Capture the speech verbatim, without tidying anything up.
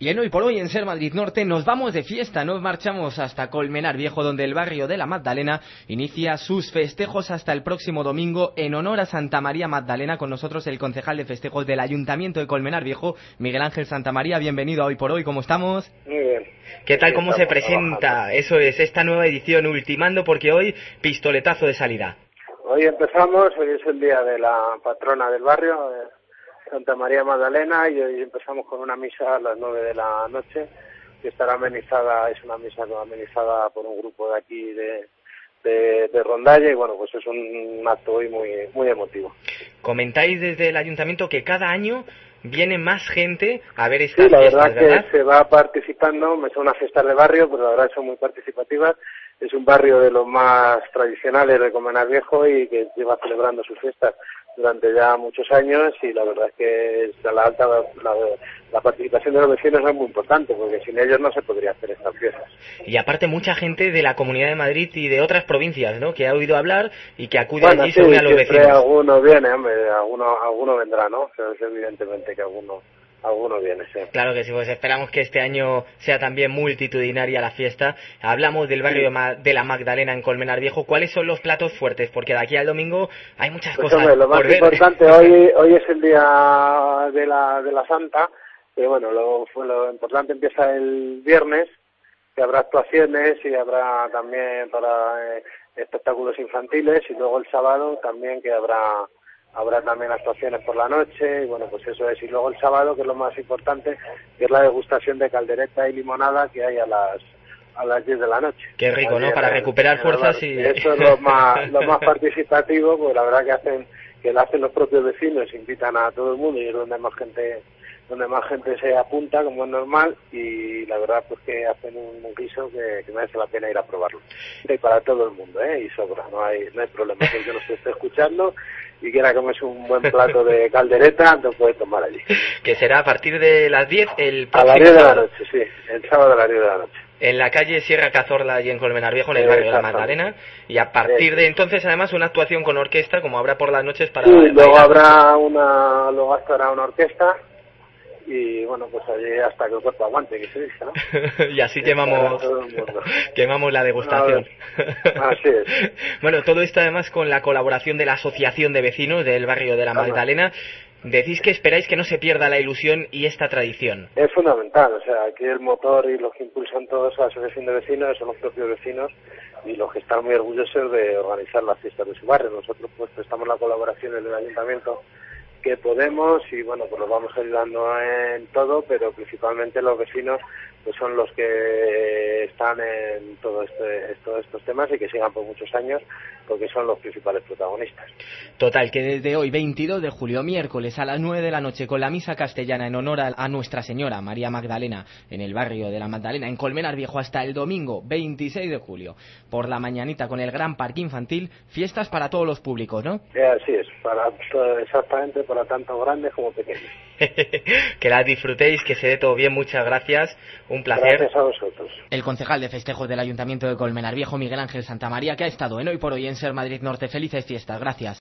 Y en Hoy por Hoy en Ser Madrid Norte nos vamos de fiesta, nos marchamos hasta Colmenar Viejo, donde el barrio de la Magdalena inicia sus festejos hasta el próximo domingo en honor a Santa María Magdalena. Con nosotros el concejal de festejos del Ayuntamiento de Colmenar Viejo, Miguel Ángel Santamaría. Bienvenido a Hoy por Hoy, ¿cómo estamos? Muy bien. ¿Qué tal, cómo se presenta? Trabajando. Eso es, esta nueva edición, ultimando, porque hoy pistoletazo de salida. Hoy empezamos, hoy es el día de la patrona del barrio, eh, Santa María Magdalena, y hoy empezamos con una misa a las nueve de la noche, que estará amenizada, es una misa amenizada por un grupo de aquí de, de, de Rondalla, y bueno, pues es un acto hoy muy, muy emotivo. Comentáis desde el ayuntamiento que cada año viene más gente a ver estas fiestas. Sí, la fiestas, verdad, ¿verdad? Que se va participando, son unas fiestas de barrio, pero la verdad son muy participativas. Es un barrio de los más tradicionales de Colmenar Viejo y que lleva celebrando sus fiestas durante ya muchos años, y la verdad es que la alta la, la participación de los vecinos es muy importante, porque sin ellos no se podría hacer estas fiestas. Y aparte mucha gente de la Comunidad de Madrid y de otras provincias, ¿no?, que ha oído hablar y que acude bueno, allí, sí, se une a los vecinos. Alguno viene, hombre, alguno, alguno vendrá, ¿no? Pero es evidentemente que alguno Alguno viene, sí. Claro que sí, pues esperamos que este año sea también multitudinaria la fiesta. Hablamos del barrio sí. de la Magdalena en Colmenar Viejo. ¿Cuáles son los platos fuertes? Porque de aquí al domingo hay muchas pues cosas hombre, lo más por ver. importante, hoy hoy es el día de la de la Santa, que bueno, lo, lo importante empieza el viernes, que habrá actuaciones y habrá también para eh, espectáculos infantiles, y luego el sábado también que habrá Habrá también actuaciones por la noche, y bueno, pues eso es. Y luego el sábado, que es lo más importante, que es la degustación de caldereta y limonada que hay a las a las diez de la noche. Qué rico, ¿no? Para recuperar fuerzas y... Eso es lo más lo más participativo, porque la verdad que hacen que lo hacen los propios vecinos, invitan a todo el mundo, y es donde más gente donde más gente se apunta, como es normal, y la verdad pues que hacen un, un guiso que, que merece la pena ir a probarlo. Y para todo el mundo, ¿eh? Y sobra, no hay no hay problema. Si yo no se esté escuchando y quiera comerse un buen plato de caldereta, lo puede tomar allí. Que será a partir de las diez el próximo A las diez de la sábado. noche, sí, el sábado a las diez de la noche. En la calle Sierra Cazorla, allí en Colmenar Viejo, en el barrio de la Magdalena, y a partir de entonces además una actuación con orquesta, como habrá por las noches para... Sí, luego habrá una, luego estará una orquesta, y bueno, pues allí hasta que el cuerpo aguante, que se dice, ¿no? Y así y quemamos quemamos la degustación. No, así es. Bueno, todo esto además con la colaboración de la Asociación de Vecinos del barrio de la Magdalena. Decís que esperáis que no se pierda la ilusión y esta tradición. Es fundamental, o sea, aquí el motor y los que impulsan todos a la asociación de vecinos son los propios vecinos, y los que están muy orgullosos de organizar las fiestas de su barrio. Nosotros pues prestamos la colaboración en el ayuntamiento que podemos, y bueno, pues los vamos ayudando en todo, pero principalmente los vecinos pues son los que están en todo este, todos estos temas, y que sigan por muchos años, porque son los principales protagonistas. Total, que desde hoy, veintidós de julio, miércoles a las nueve de la noche, con la misa castellana en honor a Nuestra Señora María Magdalena en el barrio de la Magdalena, en Colmenar Viejo, hasta el domingo veintiséis de julio, por la mañanita, con el gran parque infantil, fiestas para todos los públicos, ¿no? Eh, así es, para exactamente para tanto grandes como pequeños. Que las disfrutéis, que se dé todo bien, muchas gracias, un placer. Gracias a vosotros. El concejal de festejos del Ayuntamiento de Colmenar Viejo, Miguel Ángel Santamaría, que ha estado en Hoy por Hoy en Ser Madrid Norte. Felices fiestas, gracias.